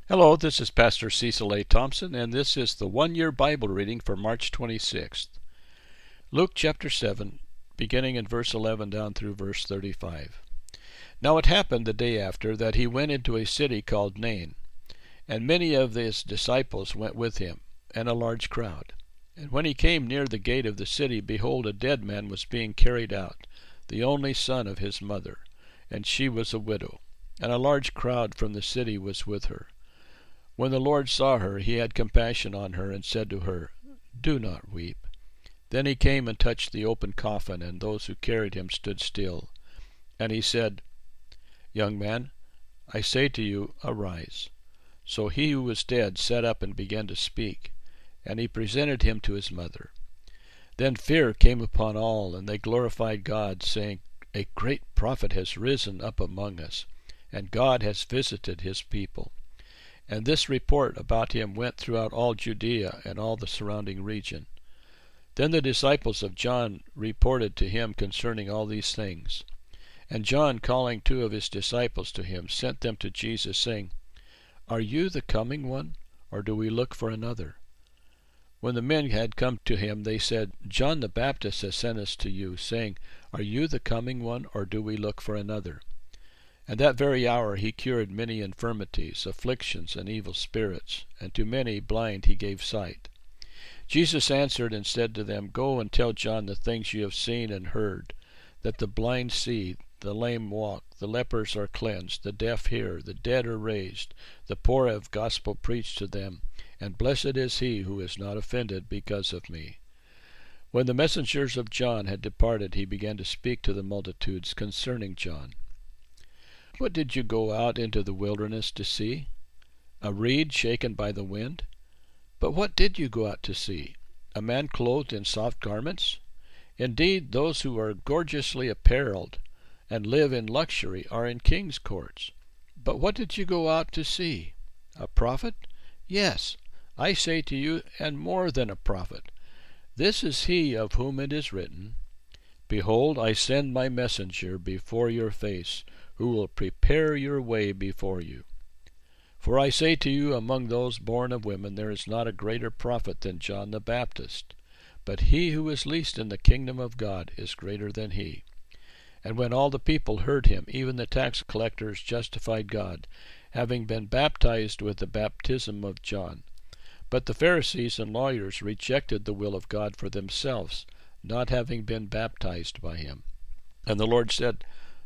Hello, this is Pastor Cecil A. Thompson, and this is the one-year Bible reading for March 26th. Luke chapter 7, beginning in verse 11 down through verse 35. Now it happened the day after that he went into a city called Nain, and many of his disciples went with him, and a large crowd. And when he came near the gate of the city, behold, a dead man was being carried out, the only son of his mother, and she was a widow, and a large crowd from the city was with her. When the Lord saw her, he had compassion on her, and said to her, Do not weep. Then he came and touched the open coffin, and those who carried him stood still. And he said, Young man, I say to you, arise. So he who was dead sat up and began to speak, and he presented him to his mother. Then fear came upon all, and they glorified God, saying, A great prophet has risen up among us, and God has visited his people. And this report about him went throughout all Judea and all the surrounding region. Then the disciples of John reported to him concerning all these things. And John, calling two of his disciples to him, sent them to Jesus, saying, Are you the coming one, or do we look for another? When the men had come to him, they said, John the Baptist has sent us to you, saying, Are you the coming one, or do we look for another? And that very hour he cured many infirmities, afflictions, and evil spirits, and to many blind he gave sight. Jesus answered and said to them, Go and tell John the things you have seen and heard, that the blind see, the lame walk, the lepers are cleansed, the deaf hear, the dead are raised, the poor have gospel preached to them, and blessed is he who is not offended because of me. When the messengers of John had departed, he began to speak to the multitudes concerning John. What did you go out into the wilderness to see? A reed shaken by the wind? But what did you go out to see? A man clothed in soft garments? Indeed, those who are gorgeously apparelled and live in luxury are in king's courts. But what did you go out to see? A prophet? Yes, I say to you, and more than a prophet. This is he of whom it is written, Behold, I send my messenger before your face, who will prepare your way before you. For I say to you, among those born of women there is not a greater prophet than John the Baptist. But he who is least in the kingdom of God is greater than he. And when all the people heard him, even the tax collectors justified God, having been baptized with the baptism of John. But the Pharisees and lawyers rejected the will of God for themselves, not having been baptized by him. And the Lord said,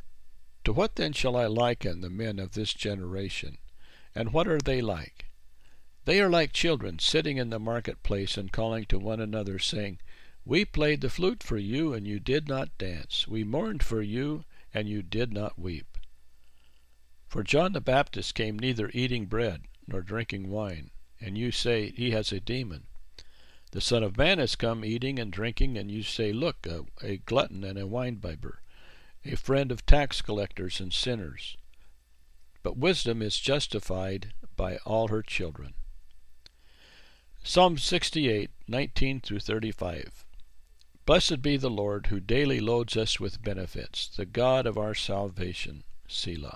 To what then shall I liken the men of this generation? And what are they like? They are like children sitting in the marketplace and calling to one another, saying, We played the flute for you, and you did not dance. We mourned for you, and you did not weep. For John the Baptist came neither eating bread nor drinking wine, and you say, He has a demon. The Son of Man has come eating and drinking, and you say, Look, a glutton and a winebibber, a friend of tax collectors and sinners. But wisdom is justified by all her children. Psalm 68, 19 through 35. Blessed be the Lord, who daily loads us with benefits, the God of our salvation. Selah.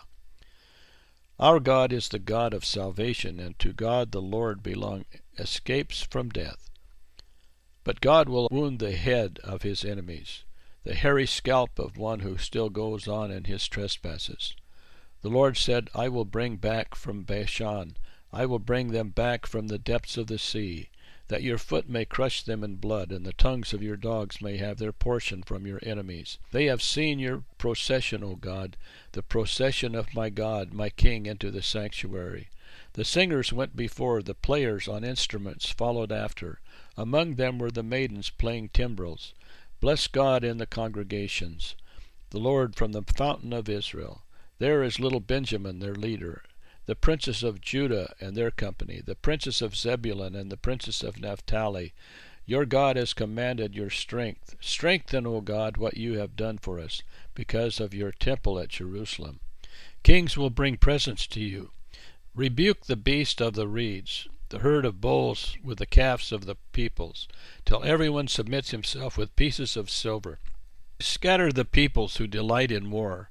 Our God is the God of salvation, and to God the Lord belong escapes from death. But God will wound the head of his enemies, the hairy scalp of one who still goes on in his trespasses. The Lord said, I will bring back from Bashan, I will bring them back from the depths of the sea, that your foot may crush them in blood, and the tongues of your dogs may have their portion from your enemies. They have seen your procession, O God, the procession of my God, my King, into the sanctuary. The singers went before, the players on instruments followed after. Among them were the maidens playing timbrels. Bless God in the congregations, the Lord from the fountain of Israel. There is little Benjamin, their leader, the princes of Judah and their company, the princes of Zebulun and the princes of Naphtali. Your God has commanded your strength. Strengthen, O God, what you have done for us, because of your temple at Jerusalem. Kings will bring presents to you. Rebuke the beast of the reeds, the herd of bulls with the calves of the peoples, till everyone submits himself with pieces of silver. Scatter the peoples who delight in war.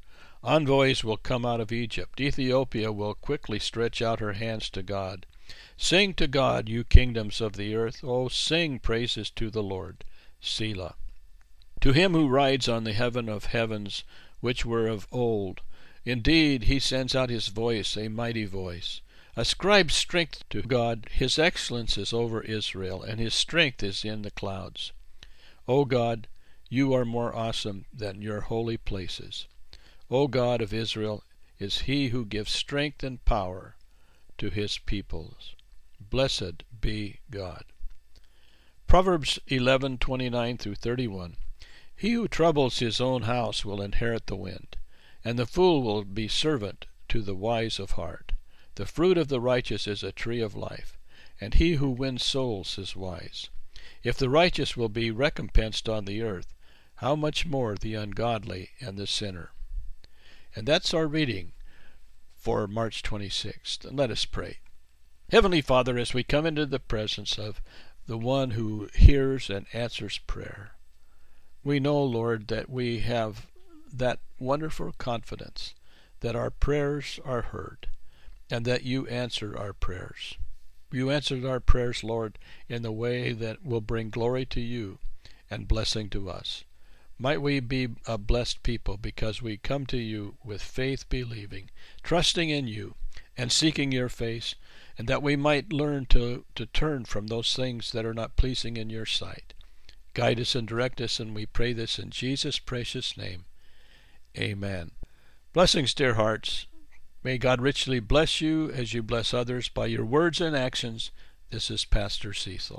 Envoys will come out of Egypt. Ethiopia will quickly stretch out her hands to God. Sing to God, you kingdoms of the earth. Oh, sing praises to the Lord. Selah. To him who rides on the heaven of heavens, which were of old. Indeed, he sends out his voice, a mighty voice. Ascribe strength to God. His excellence is over Israel, and his strength is in the clouds. O God, you are more awesome than your holy places. O God of Israel is he who gives strength and power to his peoples. Blessed be God. Proverbs 11:29 through 31. He who troubles his own house will inherit the wind, and the fool will be servant to the wise of heart. The fruit of the righteous is a tree of life, and he who wins souls is wise. If the righteous will be recompensed on the earth, how much more the ungodly and the sinner. And that's our reading for March 26th. And let us pray. Heavenly Father, as we come into the presence of the one who hears and answers prayer, we know, Lord, that we have that wonderful confidence that our prayers are heard and that you answer our prayers. You answered our prayers, Lord, in the way that will bring glory to you and blessing to us. Might we be a blessed people because we come to you with faith believing, trusting in you, and seeking your face, and that we might learn to turn from those things that are not pleasing in your sight. Guide us and direct us, and we pray this in Jesus' precious name. Amen. Blessings, dear hearts. May God richly bless you as you bless others by your words and actions. This is Pastor Cecil.